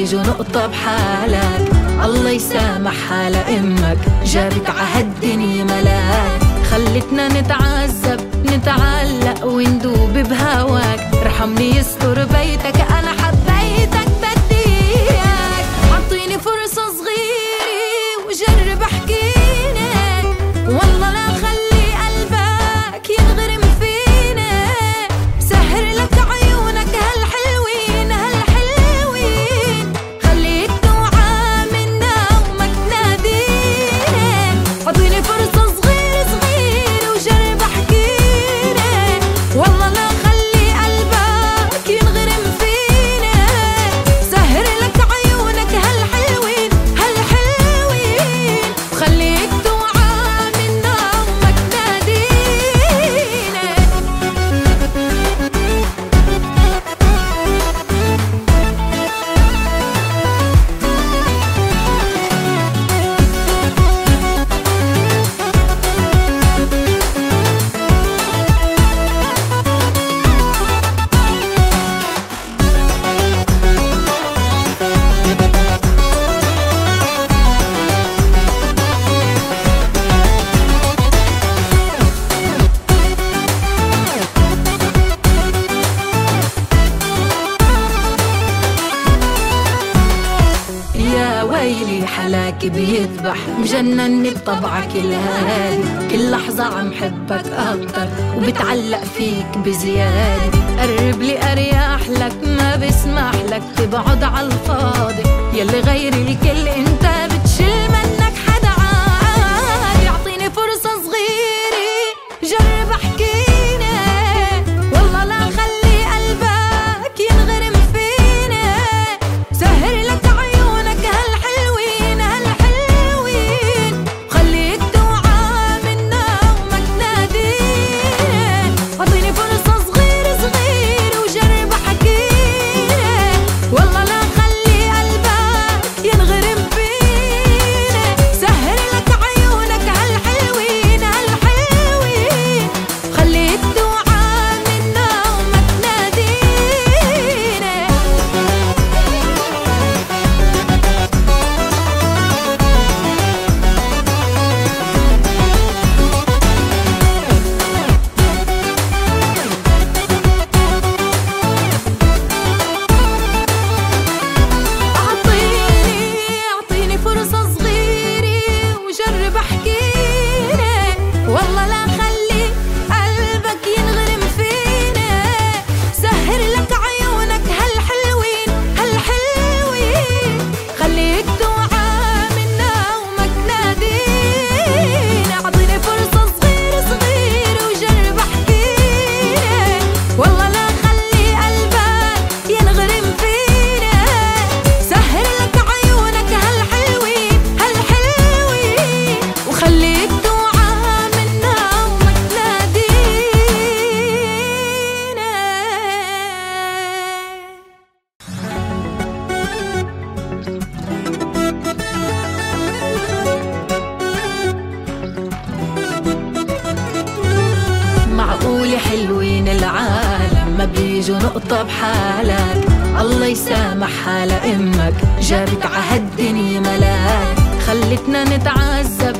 بيجوا نقطة بحالك. الله يسامحها لأمك جابت عهالدنيا ملاك. خلتنا نتعذب نتعلق وندوب بهواك. ارحمني يستر بيتك أنا حبيتك بدي إياك. عطيني فرصة صغيرة وجرب احكيني والله لا خلي قلبك ينغرم فيني. سهر لك عيونك هالحلوين هالحلوين. خليك توعى منا وما تناديني. عطيني فرصة صغيرة صغيرة وجرب احكيني والله لا خلي قلبك ينغرم فيني. سهر لك عيونك هالحلوين هالحلوين. وخليك توعى منا وما تناديني. يا ويلي حلاك بيذبح مجنني بطبعك الهادي. كل لحظة عم حبك أكتر وبتعلق فيك بزيادة. قرب لي أرياح لك ما بسمح لك تبعد عالفاضي. يلي غير الكل انت بتشل منك حدا عادي. اعطيني فرصة صغيرة جرب احكيني والله لا خلي قلبك ينغرم فيني. سهر لك عيونك هالحلوين هالحلوين. خليك توعى منا وما تناديني. عطيني فرصة صغيرة صغيرة وجرب احكيني والله لا خلي قلبك ينغرم فيني. سهر لك عيونك هالحلوين هالحلوين. خليك توعى منا وما تناديني. أعطيني فرصة صغيرة وجرب احكيني والله لا خلي قلبك ينغرم فيني. سهر لك عيونك هالحلوين هالحلوين. خليك توعى منا وما تناديني. أعطيني فرصة صغيرة صغيرة وجرب احكيني والله لا خلي قلبك ينغرم فيني. سهر لك عيونك هالحلوين هالحلوين. وخليك توعى منا وما تناديني. معقول حلوين العالم ما بيجوا نقطة بحالك. الله يسامحها لأمك جابت عهالدنيا ملاك. خلتنا نتعذب